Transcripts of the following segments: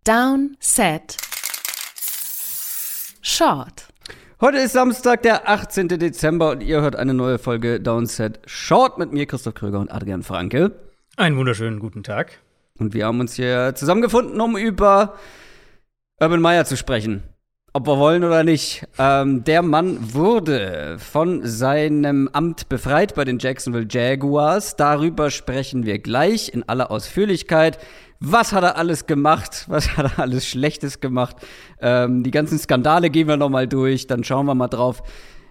Down, Set, Short. Heute ist Samstag, der 18. Dezember und ihr hört eine neue Folge Downset Short mit mir, Christoph Kröger und Adrian Franke. Einen wunderschönen guten Tag. Und wir haben uns hier zusammengefunden, um über Urban Meyer zu sprechen. Ob wir wollen oder nicht. Der Mann wurde von seinem Amt befreit bei den Jacksonville Jaguars. Darüber sprechen wir gleich in aller Ausführlichkeit. Was hat er alles gemacht? Was hat er alles Schlechtes gemacht? Die ganzen Skandale gehen wir noch mal durch. Dann schauen wir mal drauf,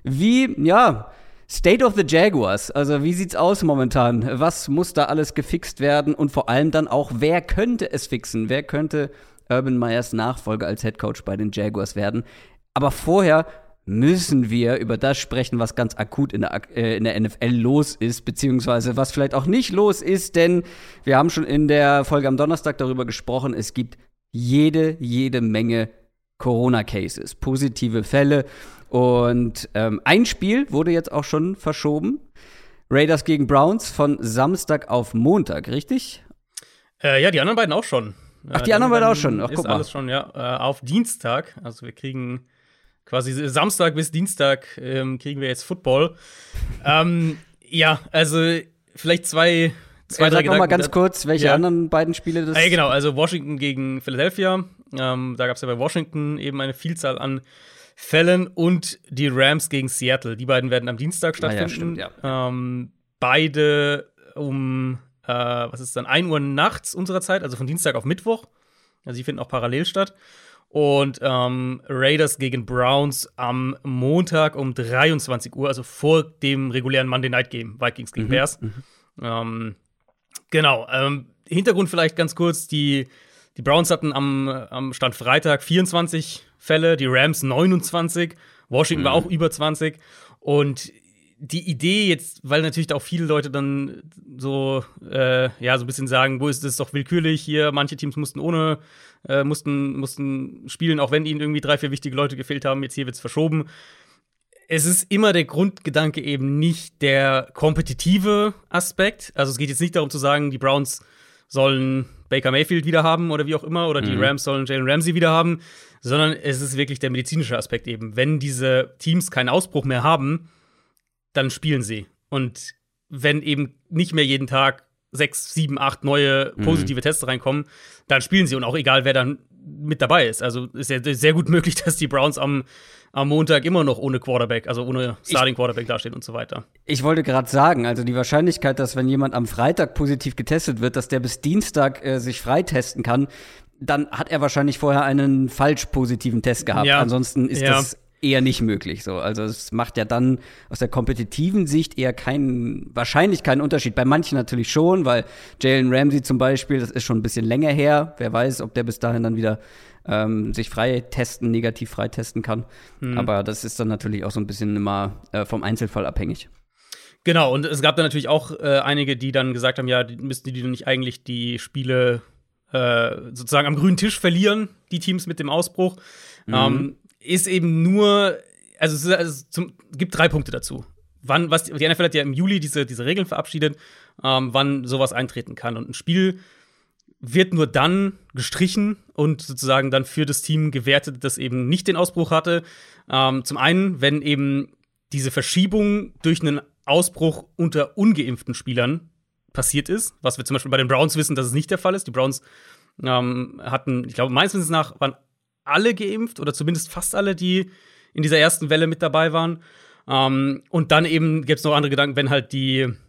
State of the Jaguars. Also wie sieht's aus momentan? Was muss da alles gefixt werden? Und vor allem dann auch, wer könnte es fixen? Wer könnte Urban Meyers Nachfolger als Headcoach bei den Jaguars werden? Aber vorher müssen wir über das sprechen, was ganz akut in der NFL los ist, beziehungsweise was vielleicht auch nicht los ist, denn wir haben schon in der Folge am Donnerstag darüber gesprochen, es gibt jede Menge Corona-Cases, positive Fälle und ein Spiel wurde jetzt auch schon verschoben, Raiders gegen Browns von Samstag auf Montag, richtig? Ja, die anderen beiden auch schon. Ach, die anderen beiden auch schon? Ach, guck mal. Alles schon, ja. Auf Dienstag, also wir kriegen quasi Samstag bis Dienstag kriegen wir jetzt Football. Ja, also vielleicht zwei, drei Sag Gedanken. noch mal ganz kurz, welche anderen beiden Spiele das sind. Genau, also Washington gegen Philadelphia. Da gab es ja bei Washington eben eine Vielzahl an Fällen und die Rams gegen Seattle. Die beiden werden am Dienstag stattfinden. Ja, stimmt, ja. Beide um 1 Uhr nachts unserer Zeit, also von Dienstag auf Mittwoch. Also die finden auch parallel statt. Und Raiders gegen Browns am Montag um 23 Uhr, also vor dem regulären Monday Night Game, Vikings gegen Bears. Genau. Hintergrund vielleicht ganz kurz: Die Browns hatten am Stand Freitag 24 Fälle, die Rams 29, Washington war auch über 20. Und die Idee jetzt, weil natürlich auch viele Leute dann so ein bisschen sagen, wo ist das doch willkürlich hier, manche Teams mussten spielen, auch wenn ihnen irgendwie 3-4 wichtige Leute gefehlt haben, jetzt hier wird's verschoben. Es ist immer der Grundgedanke eben nicht der kompetitive Aspekt. Also es geht jetzt nicht darum zu sagen, die Browns sollen Baker Mayfield wieder haben oder wie auch immer, oder die Rams sollen Jalen Ramsey wieder haben, sondern es ist wirklich der medizinische Aspekt eben. Wenn diese Teams keinen Ausbruch mehr haben, dann spielen sie. Und wenn eben nicht mehr jeden Tag 6, 7, 8 neue positive Tests reinkommen, dann spielen sie. Und auch egal, wer dann mit dabei ist. Also ist ja sehr gut möglich, dass die Browns am Montag immer noch ohne Quarterback, also ohne Starting Quarterback dastehen und so weiter. Ich wollte gerade sagen, also die Wahrscheinlichkeit, dass wenn jemand am Freitag positiv getestet wird, dass der bis Dienstag sich freitesten kann, dann hat er wahrscheinlich vorher einen falsch positiven Test gehabt. Ja. Ansonsten ist das eher nicht möglich so. Also es macht ja dann aus der kompetitiven Sicht eher wahrscheinlich keinen Unterschied. Bei manchen natürlich schon, weil Jalen Ramsey zum Beispiel, das ist schon ein bisschen länger her. Wer weiß, ob der bis dahin dann wieder sich negativ freitesten kann. Aber das ist dann natürlich auch so ein bisschen immer vom Einzelfall abhängig. Genau, und es gab dann natürlich auch einige, die dann gesagt haben, ja, müssten die nicht eigentlich die Spiele sozusagen am grünen Tisch verlieren, die Teams mit dem Ausbruch. Ist eben nur, es gibt 3 Punkte dazu. Die NFL hat ja im Juli diese Regeln verabschiedet, wann sowas eintreten kann. Und ein Spiel wird nur dann gestrichen und sozusagen dann für das Team gewertet, das eben nicht den Ausbruch hatte. Zum einen, wenn eben diese Verschiebung durch einen Ausbruch unter ungeimpften Spielern passiert ist, was wir zum Beispiel bei den Browns wissen, dass es nicht der Fall ist. Die Browns hatten, ich glaube, meines Wissens nach waren alle geimpft oder zumindest fast alle, die in dieser ersten Welle mit dabei waren. Und dann eben gibt es noch andere Gedanken, wenn halt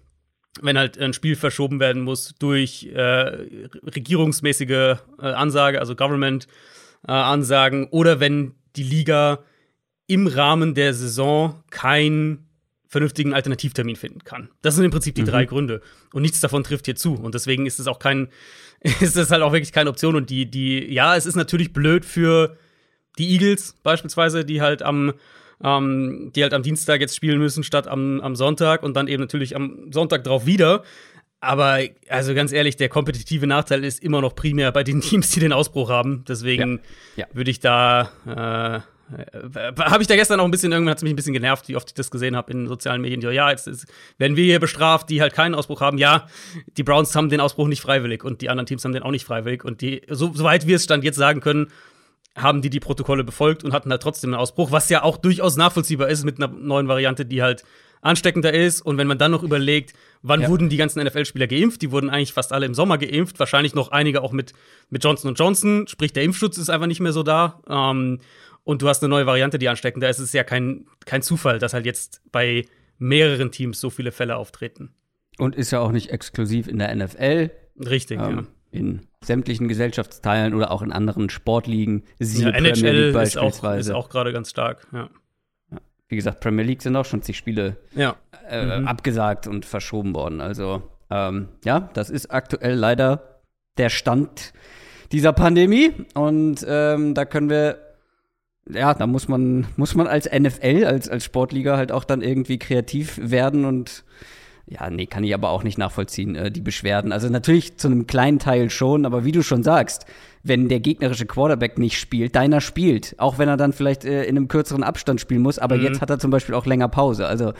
ein Spiel verschoben werden muss durch regierungsmäßige Ansage, also Government-Ansagen, oder wenn die Liga im Rahmen der Saison keinen vernünftigen Alternativtermin finden kann. Das sind im Prinzip die 3 Gründe. Und nichts davon trifft hier zu. Und deswegen ist es auch ist es halt auch wirklich keine Option. Und es ist natürlich blöd für die Eagles beispielsweise, die halt am Dienstag jetzt spielen müssen, statt am Sonntag und dann eben natürlich am Sonntag drauf wieder. Aber also ganz ehrlich, der kompetitive Nachteil ist immer noch primär bei den Teams, die den Ausbruch haben. Deswegen würde ich da Habe ich da gestern auch ein bisschen, irgendwann hat es mich ein bisschen genervt, wie oft ich das gesehen habe in sozialen Medien. Ja, werden wir hier bestraft, die halt keinen Ausbruch haben. Ja, die Browns haben den Ausbruch nicht freiwillig und die anderen Teams haben den auch nicht freiwillig. Und soweit wir es Stand jetzt sagen können, haben die Protokolle befolgt und hatten halt trotzdem einen Ausbruch, was ja auch durchaus nachvollziehbar ist mit einer neuen Variante, die halt ansteckender ist. Und wenn man dann noch überlegt, wann wurden die ganzen NFL-Spieler geimpft? Die wurden eigentlich fast alle im Sommer geimpft, wahrscheinlich noch einige auch mit Johnson & Johnson, sprich der Impfschutz ist einfach nicht mehr so da. Und du hast eine neue Variante, die ansteckender ist. Es ist ja kein Zufall, dass halt jetzt bei mehreren Teams so viele Fälle auftreten. Und ist ja auch nicht exklusiv in der NFL. Richtig, ja. In sämtlichen Gesellschaftsteilen oder auch in anderen Sportligen. Ja, NHL ist auch gerade ganz stark, ja. Wie gesagt, Premier League sind auch schon zig Spiele abgesagt und verschoben worden. Also, das ist aktuell leider der Stand dieser Pandemie. Und da können wir, da muss man als NFL, als Sportliga halt auch dann irgendwie kreativ werden und kann ich aber auch nicht nachvollziehen, die Beschwerden. Also natürlich zu einem kleinen Teil schon, aber wie du schon sagst, wenn der gegnerische Quarterback nicht spielt, deiner spielt, auch wenn er dann vielleicht in einem kürzeren Abstand spielen muss, aber jetzt hat er zum Beispiel auch länger Pause. Also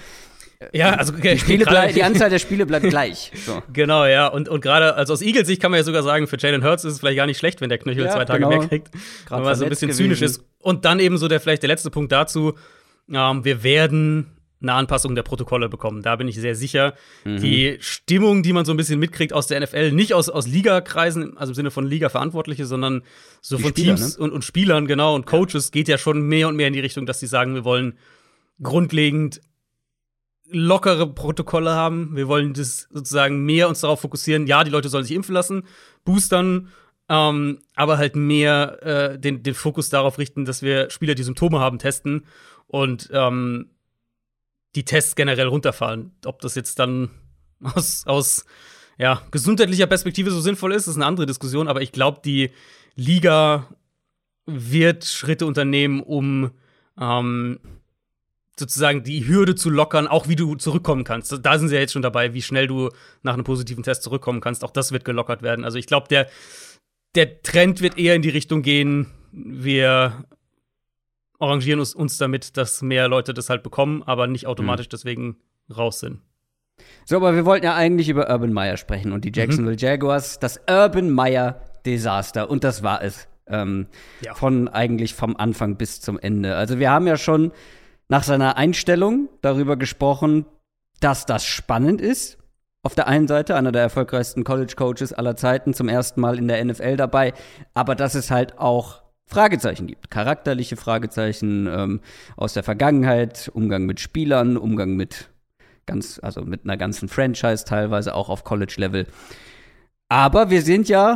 die Anzahl der Spiele bleibt gleich. So. Genau, ja. Und gerade, also aus Eagles Sicht kann man ja sogar sagen, für Jalen Hurts ist es vielleicht gar nicht schlecht, wenn der Knöchel 2 Tage wegkriegt, wenn man so ein bisschen zynisch ist. Und dann eben so vielleicht der letzte Punkt dazu, wir werden eine Anpassung der Protokolle bekommen. Da bin ich sehr sicher. Die Stimmung, die man so ein bisschen mitkriegt aus der NFL, nicht aus Ligakreisen, also im Sinne von Liga-Verantwortliche, sondern so von Spieler, Teams und Spielern, genau, und Coaches, geht ja schon mehr und mehr in die Richtung, dass sie sagen, wir wollen grundlegend lockere Protokolle haben. Wir wollen das sozusagen mehr uns darauf fokussieren, ja, die Leute sollen sich impfen lassen, boostern, aber halt mehr den Fokus darauf richten, dass wir Spieler, die Symptome haben, testen und die Tests generell runterfahren. Ob das jetzt dann aus gesundheitlicher Perspektive so sinnvoll ist eine andere Diskussion. Aber ich glaube, die Liga wird Schritte unternehmen, um sozusagen die Hürde zu lockern, auch wie du zurückkommen kannst. Da sind sie ja jetzt schon dabei, wie schnell du nach einem positiven Test zurückkommen kannst. Auch das wird gelockert werden. Also ich glaube, der Trend wird eher in die Richtung gehen, wir arrangieren uns damit, dass mehr Leute das halt bekommen, aber nicht automatisch deswegen raus sind. So, aber wir wollten ja eigentlich über Urban Meyer sprechen und die Jacksonville Jaguars, das Urban Meyer-Desaster. Und das war es. Eigentlich vom Anfang bis zum Ende. Also wir haben ja schon nach seiner Einstellung darüber gesprochen, dass das spannend ist. Auf der einen Seite einer der erfolgreichsten College-Coaches aller Zeiten, zum ersten Mal in der NFL dabei, aber dass es halt auch Fragezeichen gibt, charakterliche Fragezeichen aus der Vergangenheit, Umgang mit Spielern, Umgang mit einer ganzen Franchise, teilweise auch auf College-Level. Aber wir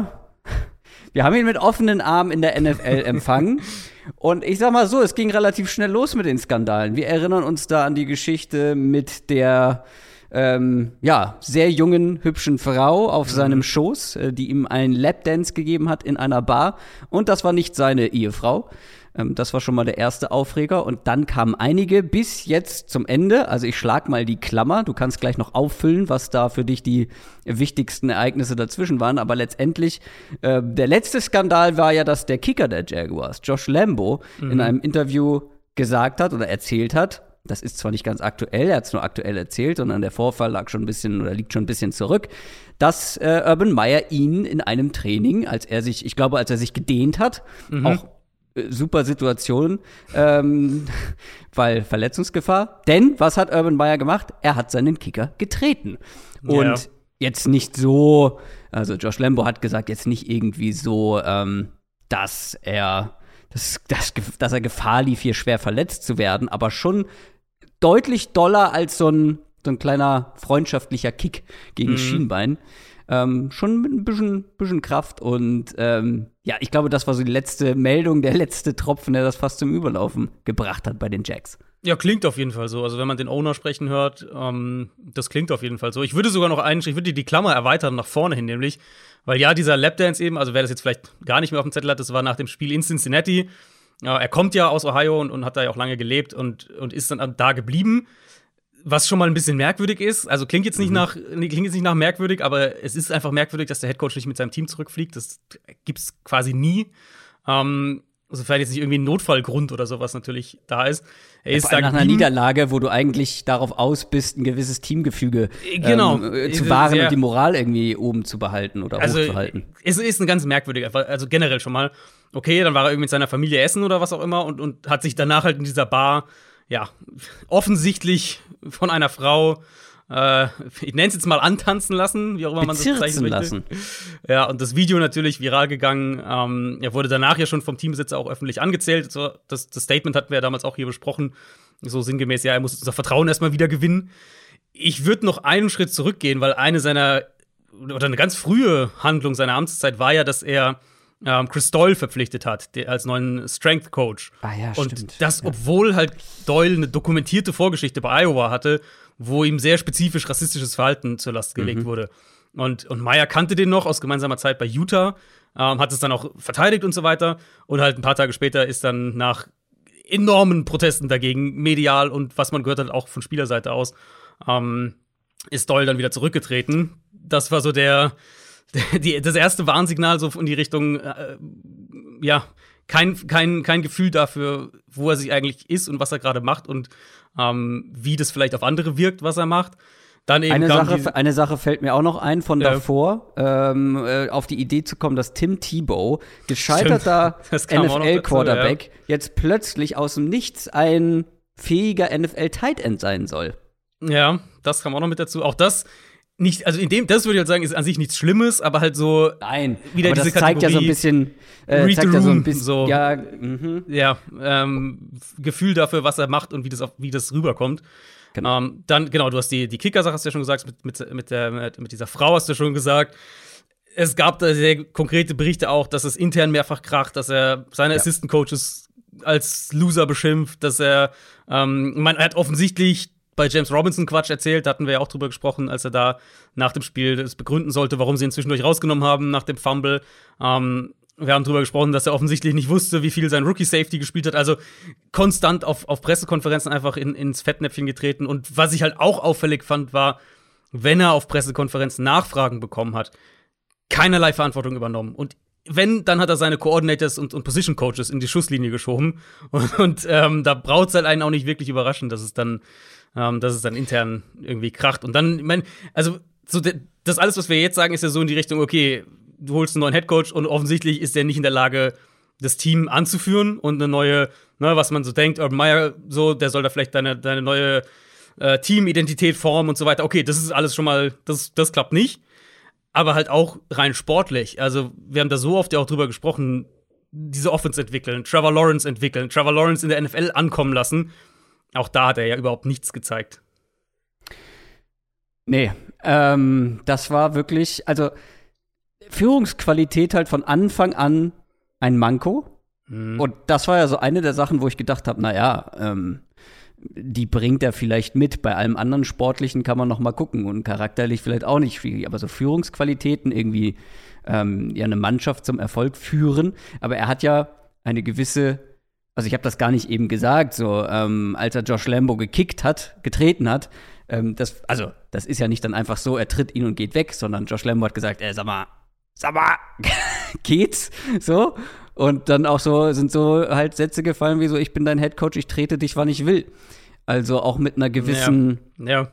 haben ihn mit offenen Armen in der NFL empfangen. Und ich sag mal so, es ging relativ schnell los mit den Skandalen. Wir erinnern uns da an die Geschichte mit der sehr jungen, hübschen Frau auf seinem Schoß, die ihm einen Lapdance gegeben hat in einer Bar. Und das war nicht seine Ehefrau. Das war schon mal der erste Aufreger. Und dann kamen einige bis jetzt zum Ende. Also ich schlag mal die Klammer. Du kannst gleich noch auffüllen, was da für dich die wichtigsten Ereignisse dazwischen waren. Aber letztendlich, der letzte Skandal war ja, dass der Kicker der Jaguars, Josh Lambo, in einem Interview gesagt hat oder erzählt hat, das ist zwar nicht ganz aktuell, er hat es nur aktuell erzählt, sondern der Vorfall liegt schon ein bisschen zurück, dass Urban Meyer ihn in einem Training, als er sich gedehnt hat, auch super Situation, weil Verletzungsgefahr. Denn was hat Urban Meyer gemacht? Er hat seinen Kicker getreten. Und jetzt nicht so, also Josh Lambo hat gesagt, jetzt nicht irgendwie so, dass er Gefahr lief, hier schwer verletzt zu werden, aber schon deutlich doller als so ein kleiner freundschaftlicher Kick gegen das Schienbein. Schon mit ein bisschen Kraft und ich glaube, das war so die letzte Meldung, der letzte Tropfen, der das fast zum Überlaufen gebracht hat bei den Jacks. Ja, klingt auf jeden Fall so. Also wenn man den Owner sprechen hört, das klingt auf jeden Fall so. Ich würde sogar noch die Klammer erweitern nach vorne hin, nämlich, weil dieser Lapdance eben, also wer das jetzt vielleicht gar nicht mehr auf dem Zettel hat, das war nach dem Spiel in Cincinnati. Er kommt ja aus Ohio und hat da ja auch lange gelebt und ist dann da geblieben. Was schon mal ein bisschen merkwürdig ist, also klingt jetzt nicht nach merkwürdig, aber es ist einfach merkwürdig, dass der Headcoach nicht mit seinem Team zurückfliegt. Das gibt's quasi nie. sofern jetzt nicht irgendwie ein Notfallgrund oder sowas natürlich da ist. Er ist vor allem nach einer Niederlage, wo du eigentlich darauf aus bist, ein gewisses Teamgefüge zu wahren und die Moral irgendwie oben zu behalten oder hochzuhalten. Es ist ein ganz merkwürdiger, also generell schon mal. Okay, dann war er irgendwie mit seiner Familie essen oder was auch immer und hat sich danach halt in dieser Bar, ja, offensichtlich von einer Frau ich nenne es jetzt mal antanzen lassen, wie auch immer man das bezeichnen möchte. Ja, und das Video natürlich viral gegangen. Er wurde danach ja schon vom Teambesitzer auch öffentlich angezählt. So, das Statement hatten wir ja damals auch hier besprochen. So sinngemäß, ja, er muss unser Vertrauen erstmal wieder gewinnen. Ich würde noch einen Schritt zurückgehen, weil eine ganz frühe Handlung seiner Amtszeit war ja, dass er Chris Doyle verpflichtet hat, als neuen Strength Coach. Ah ja, und stimmt. das, obwohl halt Doyle eine dokumentierte Vorgeschichte bei Iowa hatte, wo ihm sehr spezifisch rassistisches Verhalten zur Last gelegt wurde. Und Meyer kannte den noch aus gemeinsamer Zeit bei Utah, hat es dann auch verteidigt und so weiter. Und halt ein paar Tage später ist dann nach enormen Protesten dagegen, medial und was man gehört hat, auch von Spielerseite aus, ist Doyle dann wieder zurückgetreten. Das war so das erste Warnsignal so in die Richtung, kein Gefühl dafür, wo er sich eigentlich ist und was er gerade macht und wie das vielleicht auf andere wirkt, was er macht. Dann eben eine Sache fällt mir auch noch ein von davor, auf die Idee zu kommen, dass Tim Tebow, gescheiterter NFL-Quarterback, jetzt plötzlich aus dem Nichts ein fähiger NFL-Tight-End sein soll. Ja, das kam auch noch mit dazu. Auch das nicht, also das würde ich halt sagen, ist an sich nichts Schlimmes, aber halt so wieder aber diese das zeigt Kategorie, ja so ein bisschen so, Gefühl dafür, was er macht und wie das rüberkommt. Genau. Dann, genau, du hast die Kicker-Sache, hast du ja schon gesagt, mit dieser Frau hast du schon gesagt. Es gab da sehr konkrete Berichte auch, dass es intern mehrfach kracht, dass er seine Assistant-Coaches als Loser beschimpft, dass er hat offensichtlich bei James Robinson Quatsch erzählt, da hatten wir ja auch drüber gesprochen, als er da nach dem Spiel das begründen sollte, warum sie ihn zwischendurch rausgenommen haben nach dem Fumble. Wir haben drüber gesprochen, dass er offensichtlich nicht wusste, wie viel sein Rookie-Safety gespielt hat. Also konstant auf Pressekonferenzen einfach ins Fettnäpfchen getreten. Und was ich halt auch auffällig fand, war, wenn er auf Pressekonferenzen Nachfragen bekommen hat, keinerlei Verantwortung übernommen. Und wenn, dann hat er seine Coordinators und Position Coaches in die Schusslinie geschoben. Und da braucht es halt einen auch nicht wirklich überraschen, dass es dann intern irgendwie kracht. Und dann, ich meine, also das alles, was wir jetzt sagen, ist ja so in die Richtung, okay, du holst einen neuen Headcoach und offensichtlich ist der nicht in der Lage, das Team anzuführen und eine neue, was man so denkt, Urban Meyer, so, der soll da vielleicht deine neue Teamidentität formen und so weiter. Okay, das ist alles schon mal, das klappt nicht. Aber halt auch rein sportlich. Also, wir haben da so oft ja auch drüber gesprochen, diese Offense entwickeln, Trevor Lawrence in der NFL ankommen lassen. Auch da hat er ja überhaupt nichts gezeigt. Nee, das war wirklich, also Führungsqualität halt von Anfang an ein Manko. Und das war ja so eine der Sachen, wo ich gedacht habe, die bringt er vielleicht mit. Bei allem anderen Sportlichen kann man noch mal gucken und charakterlich vielleicht auch nicht viel. Aber so Führungsqualitäten irgendwie eine Mannschaft zum Erfolg führen. Aber er hat ja eine gewisse, also ich habe das gar nicht eben gesagt, so als er Josh Lambo getreten hat, das ist ja nicht dann einfach so, er tritt ihn und geht weg, sondern Josh Lambo hat gesagt, sag mal, geht's? So. Und dann auch sind so halt Sätze gefallen wie so, ich bin dein Headcoach, ich trete dich, wann ich will. Also auch mit einer gewissen, mit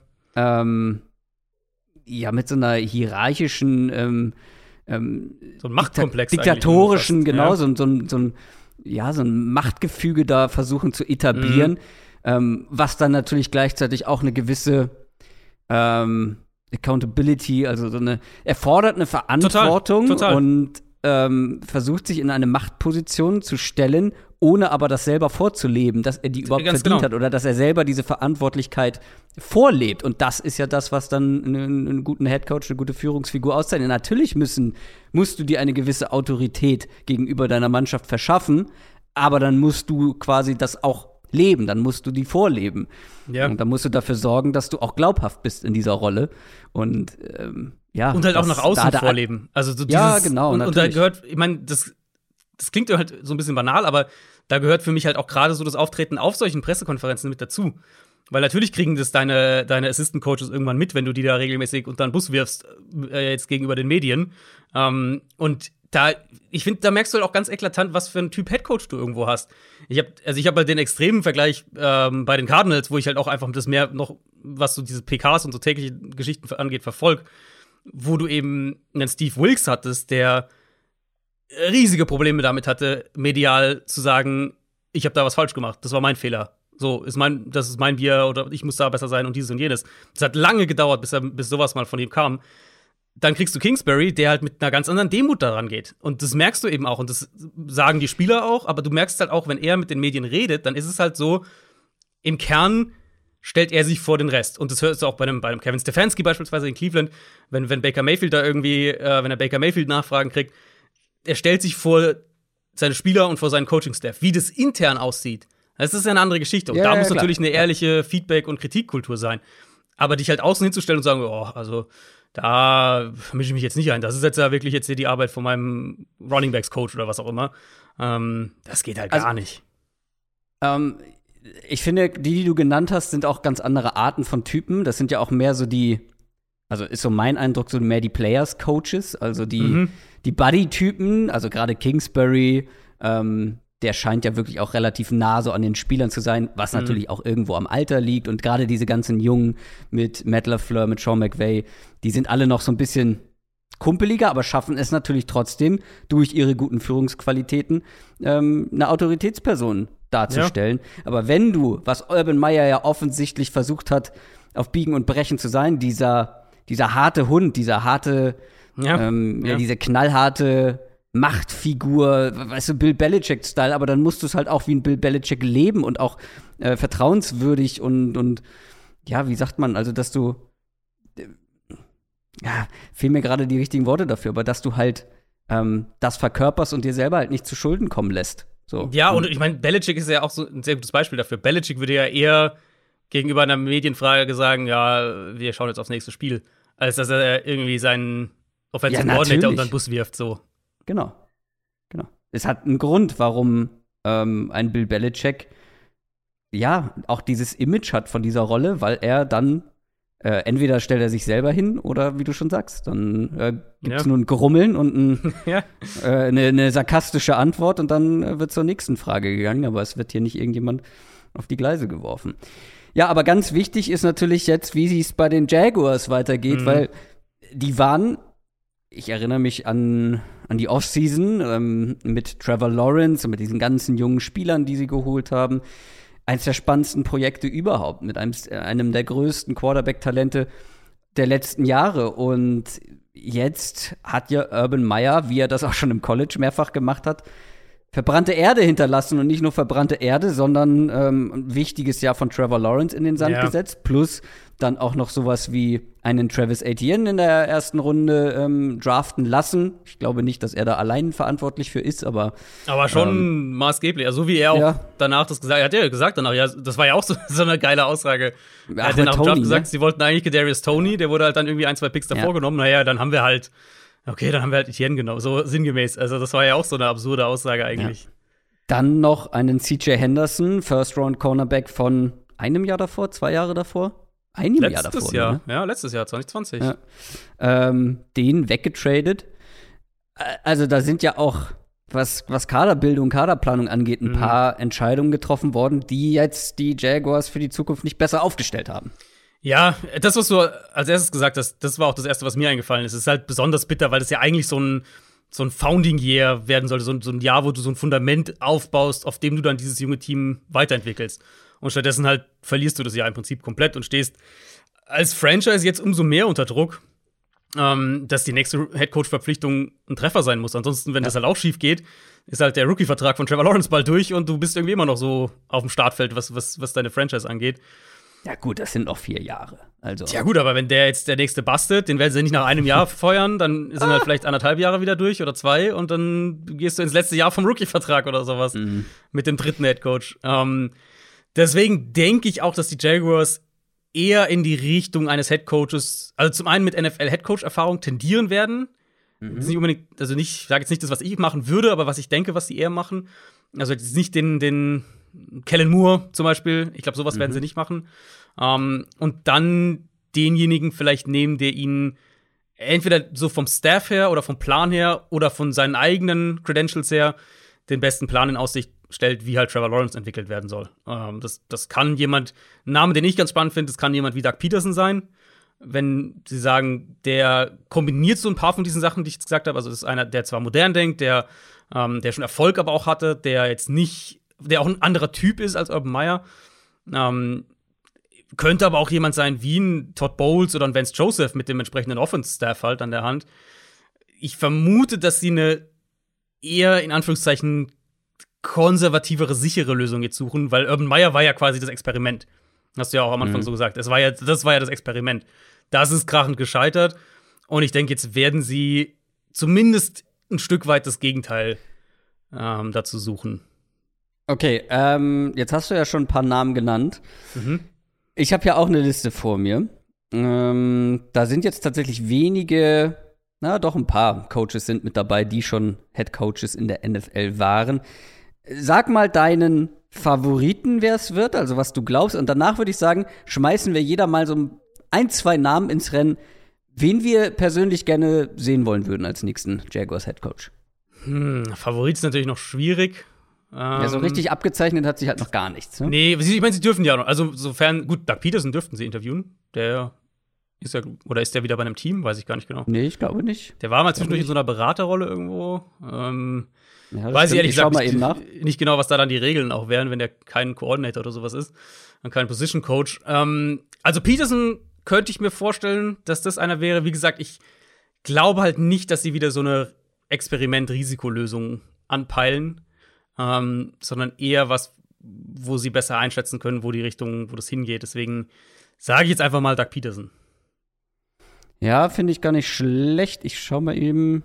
so einer hierarchischen, so ein Machtkomplex, diktatorischen, genau, so ein Machtgefüge da versuchen zu etablieren, was dann natürlich gleichzeitig auch eine gewisse Accountability, also er fordert eine Verantwortung total. Und versucht sich in eine Machtposition zu stellen, ohne aber das selber vorzuleben, dass er die überhaupt verdient hat oder dass er selber diese Verantwortlichkeit vorlebt. Und das ist ja das, was dann einen guten Headcoach, eine gute Führungsfigur auszeichnet. Natürlich musst du dir eine gewisse Autorität gegenüber deiner Mannschaft verschaffen, aber dann musst du quasi das auch leben, dann musst du die vorleben. Ja. Und dann musst du dafür sorgen, dass du auch glaubhaft bist in dieser Rolle. Und und halt auch nach außen vorleben. Also so dieses, ja, genau. Und da gehört, ich meine, das klingt ja halt so ein bisschen banal, aber da gehört für mich halt auch gerade so das Auftreten auf solchen Pressekonferenzen mit dazu. Weil natürlich kriegen das deine Assistant Coaches irgendwann mit, wenn du die da regelmäßig unter den Bus wirfst, jetzt gegenüber den Medien. Und ich finde, da merkst du halt auch ganz eklatant, was für ein Typ Headcoach du irgendwo hast. Ich habe halt den extremen Vergleich bei den Cardinals, wo ich halt auch einfach das mehr noch, was so diese PKs und so tägliche Geschichten angeht, verfolge, wo du eben einen Steve Wilkes hattest, der riesige Probleme damit hatte, medial zu sagen, ich habe da was falsch gemacht, das war mein Fehler. So, das ist mein Bier oder ich muss da besser sein und dieses und jenes. Das hat lange gedauert, bis sowas mal von ihm kam. Dann kriegst du Kingsbury, der halt mit einer ganz anderen Demut daran geht. Und das merkst du eben auch. Und das sagen die Spieler auch. Aber du merkst halt auch, wenn er mit den Medien redet, dann ist es halt so, im Kern stellt er sich vor den Rest. Und das hörst du auch bei einem Kevin Stefanski beispielsweise in Cleveland, wenn Baker Mayfield da irgendwie, wenn er Baker Mayfield Nachfragen kriegt, er stellt sich vor seine Spieler und vor seinen Coaching-Staff. Wie das intern aussieht, das ist ja eine andere Geschichte. Und da muss natürlich eine ehrliche Feedback- und Kritikkultur sein. Aber dich halt außen hinzustellen und sagen, oh, also da mische ich mich jetzt nicht ein. Das ist jetzt ja wirklich jetzt hier die Arbeit von meinem Running Backs Coach oder was auch immer. Das geht halt gar nicht. Ich finde, die du genannt hast, sind auch ganz andere Arten von Typen. Das sind ja auch mehr so also ist so mein Eindruck, so mehr die Players-Coaches, also die Buddy-Typen, also gerade Kingsbury, der scheint ja wirklich auch relativ nah so an den Spielern zu sein, was natürlich auch irgendwo am Alter liegt. Und gerade diese ganzen Jungen mit Matt LaFleur, mit Sean McVay, die sind alle noch so ein bisschen kumpeliger, aber schaffen es natürlich trotzdem, durch ihre guten Führungsqualitäten eine Autoritätsperson darzustellen. Ja. Aber wenn du, was Urban Meyer ja offensichtlich versucht hat, auf Biegen und Brechen zu sein, dieser harte Hund, diese knallharte Machtfigur, weißt du, Bill Belichick-Style, aber dann musst du es halt auch wie ein Bill Belichick leben und auch vertrauenswürdig und ja, wie sagt man, also dass du fehlen mir gerade die richtigen Worte dafür, aber dass du halt das verkörperst und dir selber halt nicht zu Schulden kommen lässt. So. Ja, und ich meine, Belichick ist ja auch so ein sehr gutes Beispiel dafür. Belichick würde ja eher gegenüber einer Medienfrage sagen, ja, wir schauen jetzt aufs nächste Spiel, als dass er irgendwie seinen Offensive Coordinator unter den Bus wirft, so. Genau. Es hat einen Grund, warum ein Bill Belichick auch dieses Image hat von dieser Rolle, weil er dann entweder stellt er sich selber hin oder wie du schon sagst, dann gibt es nur ein Grummeln und eine sarkastische Antwort und dann wird zur nächsten Frage gegangen, aber es wird hier nicht irgendjemand auf die Gleise geworfen. Ja, aber ganz wichtig ist natürlich jetzt, wie es bei den Jaguars weitergeht, weil die waren, ich erinnere mich an die Offseason mit Trevor Lawrence und mit diesen ganzen jungen Spielern, die sie geholt haben. Eines der spannendsten Projekte überhaupt, mit einem der größten Quarterback-Talente der letzten Jahre. Und jetzt hat ja Urban Meyer, wie er das auch schon im College mehrfach gemacht hat, verbrannte Erde hinterlassen und nicht nur verbrannte Erde, sondern ein wichtiges Jahr von Trevor Lawrence in den Sand gesetzt, plus dann auch noch sowas wie einen Travis Etienne in der ersten Runde draften lassen. Ich glaube nicht, dass er da allein verantwortlich für ist, aber schon maßgeblich. Also so wie er auch danach das gesagt hat, er ja gesagt danach, das war ja auch so eine geile Aussage. Er hat nach dem Draft gesagt, sie wollten eigentlich Kadarius Toney, der wurde halt dann irgendwie 1-2 Picks davor genommen. Naja, dann haben wir halt Etienne genommen, so sinngemäß. Also das war ja auch so eine absurde Aussage eigentlich. Ja. Dann noch einen CJ Henderson, First-Round-Cornerback von einem Jahr davor, 2 Jahre davor? Letztes Jahr, ne? Ja, letztes Jahr, 2020. Ja. Den weggetradet. Also da sind ja auch, was Kaderbildung, Kaderplanung angeht, ein paar Entscheidungen getroffen worden, die jetzt die Jaguars für die Zukunft nicht besser aufgestellt haben. Ja, das, was du als erstes gesagt hast, das war auch das Erste, was mir eingefallen ist. Es ist halt besonders bitter, weil das ja eigentlich so ein Founding-Year werden sollte, so ein Jahr, wo du so ein Fundament aufbaust, auf dem du dann dieses junge Team weiterentwickelst. Und stattdessen halt verlierst du das Jahr im Prinzip komplett und stehst als Franchise jetzt umso mehr unter Druck, dass die nächste Headcoach-Verpflichtung ein Treffer sein muss. Ansonsten, wenn das halt auch schief geht, ist halt der Rookie-Vertrag von Trevor Lawrence bald durch und du bist irgendwie immer noch so auf dem Startfeld, was deine Franchise angeht. Ja gut, das sind noch 4 Jahre. Also. Ja gut, aber wenn der jetzt der nächste bustet, den werden sie nicht nach einem Jahr feuern, dann sind halt vielleicht 1,5 Jahre wieder durch oder 2 und dann gehst du ins letzte Jahr vom Rookie-Vertrag oder sowas mit dem dritten Headcoach. Deswegen denke ich auch, dass die Jaguars eher in die Richtung eines Headcoaches, also zum einen mit NFL-Headcoach-Erfahrung tendieren werden. Das ist nicht unbedingt, also ich sage jetzt nicht das, was ich machen würde, aber was ich denke, was sie eher machen. Also jetzt nicht den Kellen Moore zum Beispiel. Ich glaube, sowas werden sie nicht machen. Und dann denjenigen vielleicht nehmen, der ihnen entweder so vom Staff her oder vom Plan her oder von seinen eigenen Credentials her den besten Plan in Aussicht stellt, wie halt Trevor Lawrence entwickelt werden soll. Das kann jemand, ein Name, den ich ganz spannend finde, das kann jemand wie Doug Peterson sein. Wenn sie sagen, der kombiniert so ein paar von diesen Sachen, die ich jetzt gesagt habe. Also, das ist einer, der zwar modern denkt, der schon Erfolg aber auch hatte, der auch ein anderer Typ ist als Urban Meyer. Könnte aber auch jemand sein wie ein Todd Bowles oder ein Vance Joseph mit dem entsprechenden Offense-Staff halt an der Hand. Ich vermute, dass sie eine eher, in Anführungszeichen, konservativere, sichere Lösung jetzt suchen, weil Urban Meyer war ja quasi das Experiment. Hast du ja auch am Anfang so gesagt. Das war ja das Experiment. Das ist krachend gescheitert. Und ich denke, jetzt werden sie zumindest ein Stück weit das Gegenteil dazu suchen. Okay, jetzt hast du ja schon ein paar Namen genannt. Ich habe ja auch eine Liste vor mir. Da sind jetzt tatsächlich wenige, doch ein paar Coaches sind mit dabei, die schon Head Coaches in der NFL waren. Sag mal deinen Favoriten, wer es wird, also was du glaubst. Und danach würde ich sagen, schmeißen wir jeder mal so ein, zwei Namen ins Rennen, wen wir persönlich gerne sehen wollen würden als nächsten Jaguars Head Coach. Favorit ist natürlich noch schwierig. Ja, so richtig abgezeichnet hat sich halt noch gar nichts. Ne? Nee, ich meine, sie dürfen ja noch. Also, sofern, gut, Doug Peterson dürften sie interviewen. Der ist ja, oder ist der wieder bei einem Team? Weiß ich gar nicht genau. Nee, ich glaube nicht. Der war mal zwischendurch in so einer Beraterrolle irgendwo. Ja, weiß ich ehrlich gesagt nicht genau, was da dann die Regeln auch wären, wenn der kein Coordinator oder sowas ist. Und kein Position Coach. Also, Peterson könnte ich mir vorstellen, dass das einer wäre. Wie gesagt, ich glaube halt nicht, dass sie wieder so eine Experiment-Risikolösung anpeilen. Sondern eher was, wo sie besser einschätzen können, wo das hingeht. Deswegen sage ich jetzt einfach mal Doug Peterson. Ja, finde ich gar nicht schlecht. Ich schau mal eben.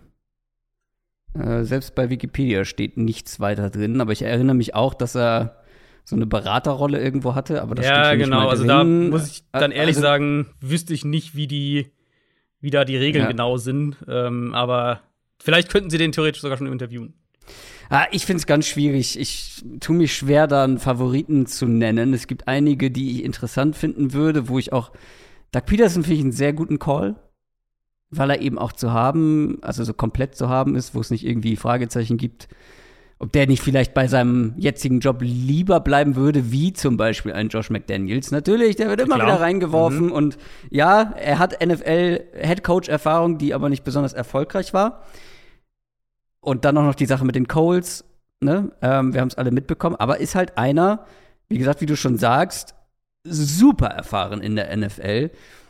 Selbst bei Wikipedia steht nichts weiter drin, aber ich erinnere mich auch, dass er so eine Beraterrolle irgendwo hatte. Aber das steht genau. Nicht mal also drin. Da muss ich dann ehrlich sagen, wüsste ich nicht, wie da die Regeln genau sind. Aber vielleicht könnten sie den theoretisch sogar schon interviewen. Ich finde es ganz schwierig. Ich tue mich schwer, da einen Favoriten zu nennen. Es gibt einige, die ich interessant finden würde, wo ich auch Doug Peterson finde ich einen sehr guten Call, weil er eben auch zu haben, also so komplett zu haben ist, wo es nicht irgendwie Fragezeichen gibt, ob der nicht vielleicht bei seinem jetzigen Job lieber bleiben würde, wie zum Beispiel ein Josh McDaniels. Natürlich, der wird immer wieder reingeworfen und ja, er hat NFL-Headcoach-Erfahrung, die aber nicht besonders erfolgreich war. Und dann auch noch die Sache mit den Coles, ne? Wir haben es alle mitbekommen, aber ist halt einer, wie gesagt, wie du schon sagst, super erfahren in der NFL.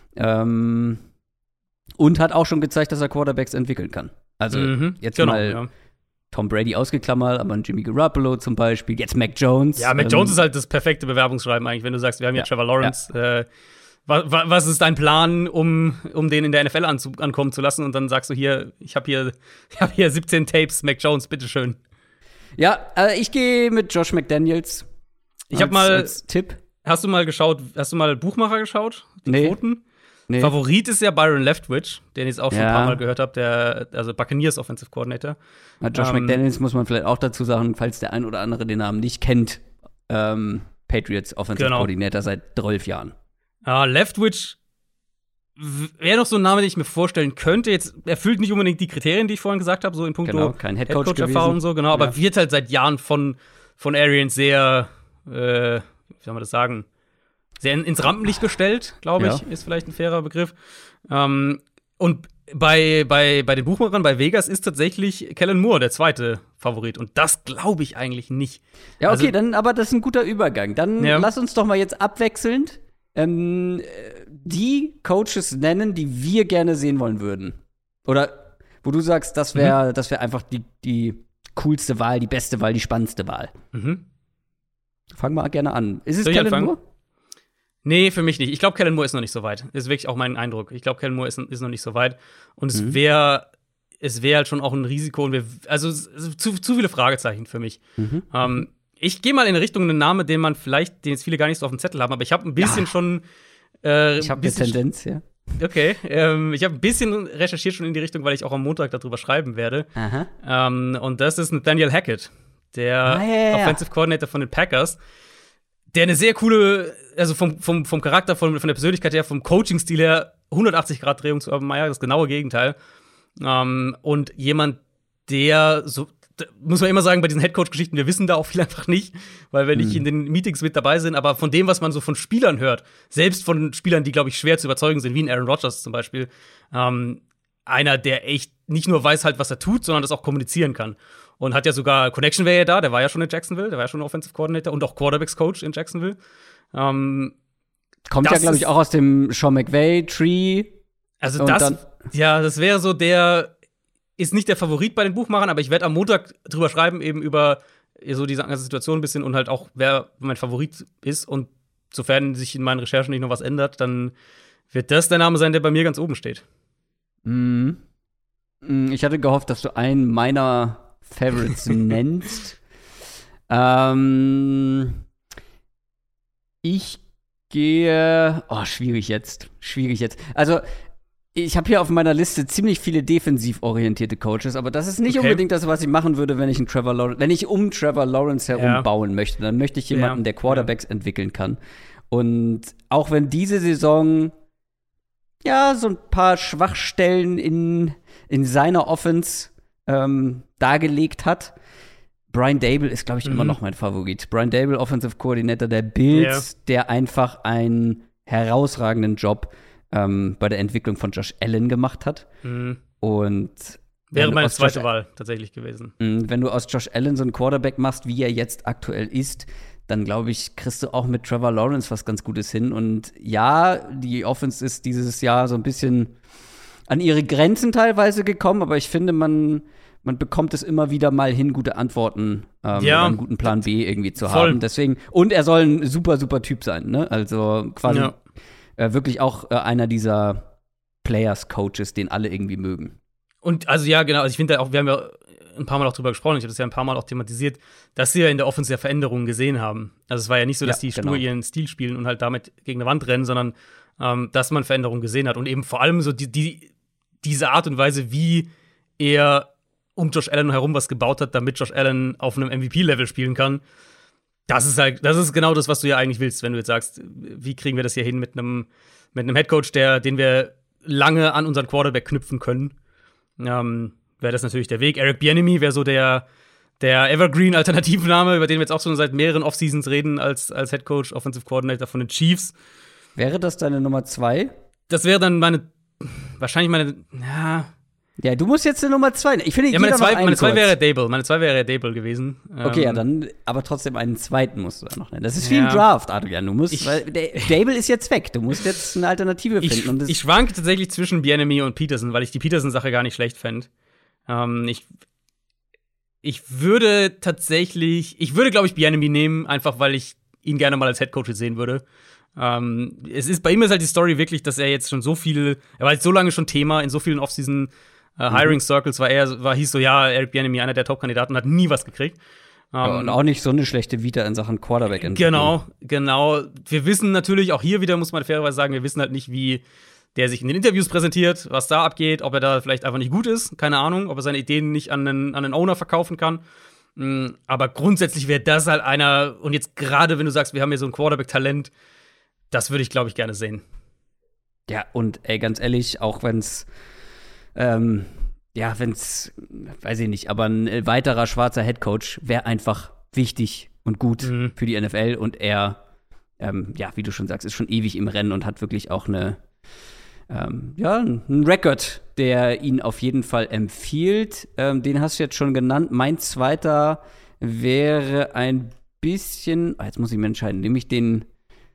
Und hat auch schon gezeigt, dass er Quarterbacks entwickeln kann. Also jetzt mal Tom Brady ausgeklammert, aber ein Jimmy Garoppolo zum Beispiel, jetzt Mac Jones. Ja, Mac Jones ist halt das perfekte Bewerbungsschreiben eigentlich, wenn du sagst, wir haben ja Trevor Lawrence. Ja. Was ist dein Plan, um den in der NFL ankommen zu lassen? Und dann sagst du hier, ich hab hier 17 Tapes, Mac Jones, bitteschön. Ja, ich gehe mit Josh McDaniels. Ich habe mal als Tipp. Hast du mal Buchmacher geschaut? Die Quoten? Nee. Favorit ist ja Byron Leftwich, den ich jetzt auch schon ein paar Mal gehört habe, also Buccaneers Offensive Coordinator. Josh McDaniels muss man vielleicht auch dazu sagen, falls der ein oder andere den Namen nicht kennt, Patriots Offensive Coordinator seit 12 Jahren. Leftwich wäre noch so ein Name, den ich mir vorstellen könnte. Jetzt erfüllt nicht unbedingt die Kriterien, die ich vorhin gesagt habe, so in puncto kein Headcoach-Erfahrung und so, genau. Aber wird halt seit Jahren von Arians sehr, wie soll man das sagen, sehr ins Rampenlicht gestellt, glaube ich, ist vielleicht ein fairer Begriff. Und bei den Buchmachern bei Vegas ist tatsächlich Kellen Moore der zweite Favorit. Und das glaube ich eigentlich nicht. Ja, okay, dann, aber das ist ein guter Übergang. Dann lass uns doch mal jetzt abwechselnd die Coaches nennen, die wir gerne sehen wollen würden. Oder wo du sagst, das wäre einfach die coolste Wahl, die beste Wahl, die spannendste Wahl. Fangen wir gerne an. Ist es Kellen Moore? Nee, für mich nicht. Ich glaube, Kellen Moore ist noch nicht so weit. Das ist wirklich auch mein Eindruck. Ich glaube, Kellen Moore ist noch nicht so weit. Und es wäre halt schon auch ein Risiko. Und zu viele Fragezeichen für mich. Ich gehe mal in Richtung einen Namen, den jetzt viele gar nicht so auf dem Zettel haben, aber ich habe ein bisschen schon. Ich habe eine Tendenz, ja. Okay, ich habe ein bisschen recherchiert schon in die Richtung, weil ich auch am Montag darüber schreiben werde. Und das ist Nathaniel Hackett, der Offensive Coordinator von den Packers, der eine sehr coole, also vom Charakter, von der Persönlichkeit her, vom Coaching-Stil her, 180-Grad-Drehung zu Urban Meyer, das genaue Gegenteil. Und jemand, der so, muss man immer sagen, bei diesen Headcoach-Geschichten, wir wissen da auch viel einfach nicht, weil wir nicht in den Meetings mit dabei sind, aber von dem, was man so von Spielern hört, selbst von Spielern, die, glaube ich, schwer zu überzeugen sind, wie ein Aaron Rodgers zum Beispiel, einer, der echt nicht nur weiß halt, was er tut, sondern das auch kommunizieren kann. Und hat ja sogar, Connection wäre ja da, der war ja schon in Jacksonville, der war ja schon Offensive Coordinator und auch Quarterbacks-Coach in Jacksonville. Kommt ja, glaube ich, auch aus dem Sean McVay-Tree. Also das wäre so der, ist nicht der Favorit bei den Buchmachern, aber ich werde am Montag drüber schreiben, eben über so diese ganze Situation ein bisschen und halt auch, wer mein Favorit ist. Und sofern sich in meinen Recherchen nicht noch was ändert, dann wird das der Name sein, der bei mir ganz oben steht. Ich hatte gehofft, dass du einen meiner Favorites nennst. Ich gehe. Schwierig jetzt. Also, ich habe hier auf meiner Liste ziemlich viele defensiv orientierte Coaches, aber das ist nicht unbedingt das, was ich machen würde, wenn ich um Trevor Lawrence herum bauen möchte. Dann möchte ich jemanden, der Quarterbacks entwickeln kann. Und auch wenn diese Saison so ein paar Schwachstellen in seiner Offense dargelegt hat, Brian Daboll ist, glaube ich, immer noch mein Favorit. Brian Daboll, Offensive Coordinator der Bills, der einfach einen herausragenden Job bei der Entwicklung von Josh Allen gemacht hat. Und wäre meine zweite Wahl tatsächlich gewesen. Wenn du aus Josh Allen so einen Quarterback machst, wie er jetzt aktuell ist, dann glaube ich, kriegst du auch mit Trevor Lawrence was ganz Gutes hin. Und ja, die Offense ist dieses Jahr so ein bisschen an ihre Grenzen teilweise gekommen, aber ich finde, man bekommt es immer wieder mal hin, gute Antworten oder einen guten Plan B irgendwie zu haben. Deswegen, und er soll ein super, super Typ sein, ne? Also quasi wirklich auch einer dieser Players-Coaches, den alle irgendwie mögen. Und also genau, also ich finde auch, wir haben ja ein paar Mal auch drüber gesprochen, ich habe das ja ein paar Mal auch thematisiert, dass sie ja in der Offense ja Veränderungen gesehen haben. Also es war ja nicht so, dass die stur ihren Stil spielen und halt damit gegen eine Wand rennen, sondern dass man Veränderungen gesehen hat. Und eben vor allem so diese Art und Weise, wie er um Josh Allen herum was gebaut hat, damit Josh Allen auf einem MVP-Level spielen kann. Das ist genau das, was du ja eigentlich willst, wenn du jetzt sagst, wie kriegen wir das hier hin mit einem Headcoach, den wir lange an unseren Quarterback knüpfen können. Wäre das natürlich der Weg. Eric Bieniemy wäre so der Evergreen-Alternativname, über den wir jetzt auch schon seit mehreren Offseasons reden, als Headcoach, Offensive Coordinator von den Chiefs. Wäre das deine Nummer 2? Das wäre dann wahrscheinlich meine. Ja, du musst jetzt eine Nummer 2. Ich finde, meine 2 wäre Daboll. Meine 2 wäre Daboll gewesen. Okay, dann, aber trotzdem einen zweiten musst du da noch nennen. Das ist wie im Draft, Adrian. Weil Daboll ist jetzt weg. Du musst jetzt eine Alternative finden. Ich schwanke tatsächlich zwischen Bieniemy und Peterson, weil ich die Peterson-Sache gar nicht schlecht fände. Ich würde, glaube ich, Bieniemy nehmen, einfach weil ich ihn gerne mal als Headcoach sehen würde. Bei ihm ist halt die Story wirklich, dass er jetzt schon er war jetzt so lange schon Thema in so vielen Offseason Hiring Circles, hieß so, Eric Bieniemy, einer der Top-Kandidaten, hat nie was gekriegt. Und auch nicht so eine schlechte Vita in Sachen Quarterback-Entwicklung. Genau. Wir wissen natürlich, auch hier wieder muss man fairerweise sagen, wir wissen halt nicht, wie der sich in den Interviews präsentiert, was da abgeht, ob er da vielleicht einfach nicht gut ist, keine Ahnung, ob er seine Ideen nicht an einen Owner verkaufen kann. Aber grundsätzlich wäre das halt einer, und jetzt gerade, wenn du sagst, wir haben hier so ein Quarterback-Talent, das würde ich, glaube ich, gerne sehen. Ja, und ganz ehrlich, auch wenn's weiß ich nicht, aber ein weiterer schwarzer Headcoach wäre einfach wichtig und gut für die NFL und er, wie du schon sagst, ist schon ewig im Rennen und hat wirklich auch einen Record, der ihn auf jeden Fall empfiehlt. Den hast du jetzt schon genannt. Mein zweiter wäre ein bisschen, jetzt muss ich mir entscheiden, nehme ich den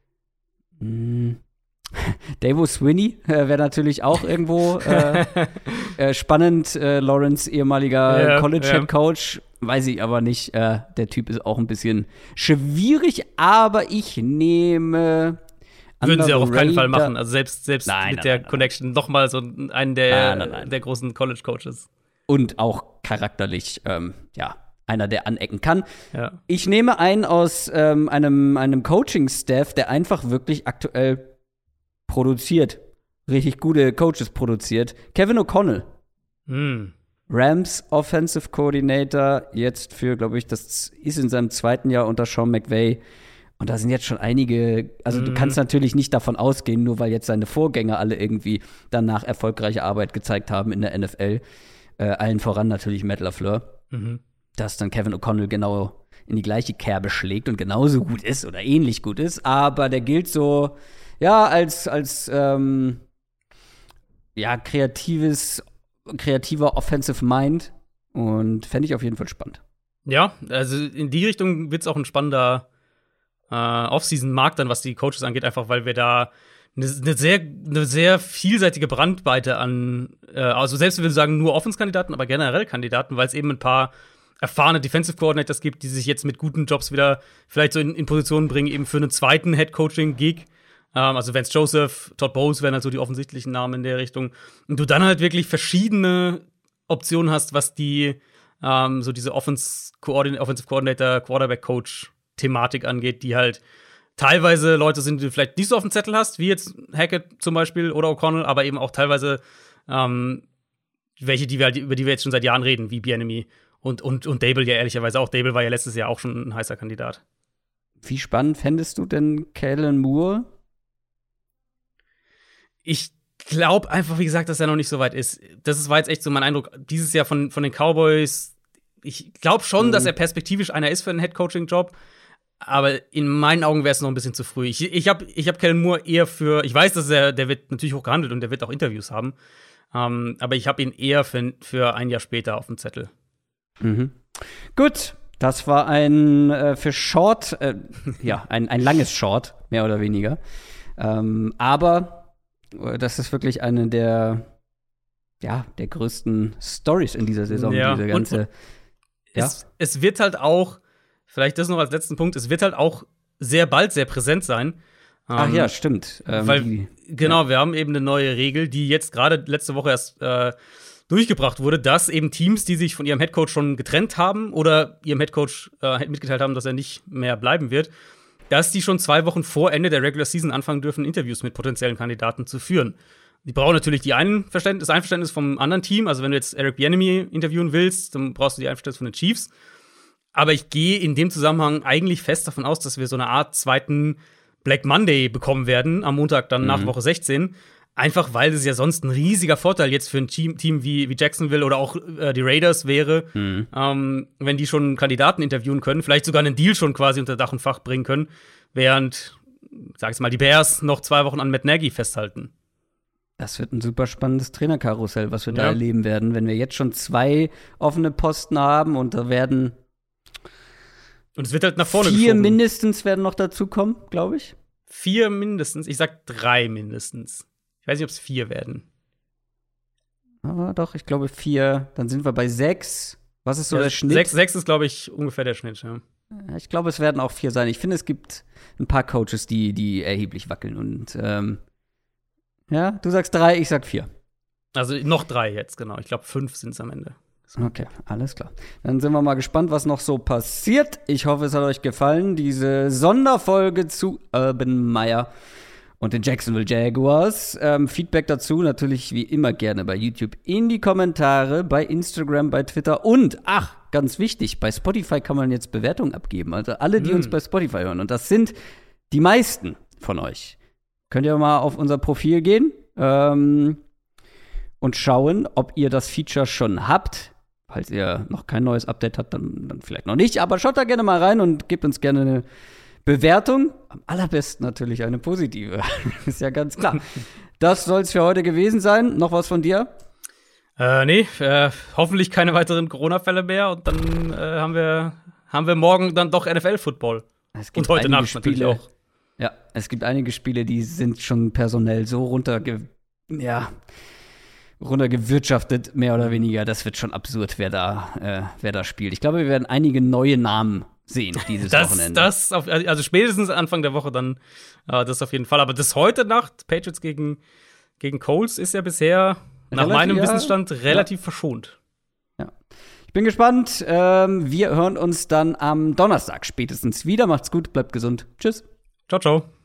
Dabo Swinney wäre natürlich auch irgendwo spannend. Lawrence, ehemaliger College-Head-Coach. Weiß ich aber nicht. Der Typ ist auch ein bisschen schwierig, aber ich nehme Würden sie auch auf keinen Fall machen. Also selbst mit der Connection noch mal so einen der großen College-Coaches. Und auch charakterlich, einer, der anecken kann. Ja. Ich nehme einen aus einem Coaching-Staff, der einfach wirklich aktuell produziert. Richtig gute Coaches produziert. Kevin O'Connell. Rams Offensive Coordinator, jetzt für, glaube ich, das ist in seinem 2. Jahr unter Sean McVay. Und da sind jetzt schon einige, also du kannst natürlich nicht davon ausgehen, nur weil jetzt seine Vorgänger alle irgendwie danach erfolgreiche Arbeit gezeigt haben in der NFL, allen voran natürlich Matt LaFleur, dass dann Kevin O'Connell genau in die gleiche Kerbe schlägt und genauso gut ist oder ähnlich gut ist, aber der gilt so, ja, als kreativer Offensive Mind und fände ich auf jeden Fall spannend. Ja, also in die Richtung wird es auch ein spannender Off-Season-Markt dann, was die Coaches angeht, einfach weil wir da eine sehr vielseitige Brandweite an, also selbst wenn wir sagen nur Offense-Kandidaten, aber generell Kandidaten, weil es eben ein paar erfahrene Defensive Coordinators gibt, die sich jetzt mit guten Jobs wieder vielleicht so in Positionen bringen, eben für einen zweiten Head-Coaching-Gig. Also Vance Joseph, Todd Bowles wären halt so die offensichtlichen Namen in der Richtung. Und du dann halt wirklich verschiedene Optionen hast, was die so diese Offensive Coordinator, Quarterback-Coach-Thematik angeht, die halt teilweise Leute sind, die du vielleicht nicht so auf dem Zettel hast, wie jetzt Hackett zum Beispiel oder O'Connell, aber eben auch teilweise welche, über die wir jetzt schon seit Jahren reden, wie Bieniemy und Dable ja ehrlicherweise auch. Dable war ja letztes Jahr auch schon ein heißer Kandidat. Wie spannend fändest du denn Kellen Moore? Ich glaube einfach, wie gesagt, dass er noch nicht so weit ist. War jetzt echt so mein Eindruck dieses Jahr von den Cowboys. Ich glaube schon, dass er perspektivisch einer ist für einen Head-Coaching-Job. Aber in meinen Augen wäre es noch ein bisschen zu früh. Ich hab Kellen Moore eher für, ich weiß, dass der wird natürlich hoch gehandelt und der wird auch Interviews haben. Aber ich habe ihn eher für ein Jahr später auf dem Zettel. Gut, das war ein für Short, ein langes Short, mehr oder weniger. Aber das ist wirklich eine der größten Stories in dieser Saison. Ja, diese ganze, es wird halt auch, vielleicht das noch als letzten Punkt, es wird halt auch sehr bald sehr präsent sein. Ach ja, stimmt. Wir haben eben eine neue Regel, die jetzt gerade letzte Woche erst durchgebracht wurde, dass eben Teams, die sich von ihrem Headcoach schon getrennt haben oder ihrem Headcoach mitgeteilt haben, dass er nicht mehr bleiben wird, dass die schon 2 Wochen vor Ende der Regular Season anfangen dürfen, Interviews mit potenziellen Kandidaten zu führen. Die brauchen natürlich das Einverständnis vom anderen Team. Also wenn du jetzt Eric Bieniemy interviewen willst, dann brauchst du die Einverständnis von den Chiefs. Aber ich gehe in dem Zusammenhang eigentlich fest davon aus, dass wir so eine Art zweiten Black Monday bekommen werden, am Montag dann nach Woche 16. Einfach weil es ja sonst ein riesiger Vorteil jetzt für ein Team wie Jacksonville oder auch die Raiders wäre, wenn die schon Kandidaten interviewen können, vielleicht sogar einen Deal schon quasi unter Dach und Fach bringen können, während, sag ich mal, die Bears noch 2 Wochen an Matt Nagy festhalten. Das wird ein super spannendes Trainerkarussell, was wir da erleben werden, wenn wir jetzt schon 2 offene Posten haben und da werden und es wird halt nach vorne 4 geschoben. Mindestens werden noch dazukommen, glaube ich. 4 mindestens, ich sag 3 mindestens. Ich weiß nicht, ob es 4 werden. Aber doch, ich glaube 4. Dann sind wir bei 6. Was ist so der Schnitt? 6 ist, glaube ich, ungefähr der Schnitt, ja. Ich glaube, es werden auch 4 sein. Ich finde, es gibt ein paar Coaches, die erheblich wackeln. Und du sagst 3, ich sag 4. Also noch 3 jetzt, genau. Ich glaube, 5 sind es am Ende. Okay, alles klar. Dann sind wir mal gespannt, was noch so passiert. Ich hoffe, es hat euch gefallen, diese Sonderfolge zu Urban Meyer und den Jacksonville Jaguars. Feedback dazu natürlich wie immer gerne bei YouTube in die Kommentare, bei Instagram, bei Twitter und, ganz wichtig, bei Spotify kann man jetzt Bewertungen abgeben. Also alle, die uns bei Spotify hören, und das sind die meisten von euch, könnt ihr mal auf unser Profil gehen und schauen, ob ihr das Feature schon habt. Falls ihr noch kein neues Update habt, dann vielleicht noch nicht. Aber schaut da gerne mal rein und gebt uns gerne eine Bewertung. Am allerbesten natürlich eine positive. Ist ja ganz klar. Das soll es für heute gewesen sein. Noch was von dir? Nee, hoffentlich keine weiteren Corona-Fälle mehr. Und dann haben wir morgen dann doch NFL-Football. Und heute Nacht natürlich auch. Ja, es gibt einige Spiele, die sind schon personell so runtergewirtschaftet, mehr oder weniger. Das wird schon absurd, wer da spielt. Ich glaube, wir werden einige neue Namen sehen dieses Wochenende. Also spätestens Anfang der Woche dann das auf jeden Fall. Aber das heute Nacht, Patriots gegen Colts, ist ja bisher nach meinem Wissensstand relativ verschont. Ja. Ich bin gespannt. Wir hören uns dann am Donnerstag spätestens wieder. Macht's gut, bleibt gesund. Tschüss. Ciao, ciao.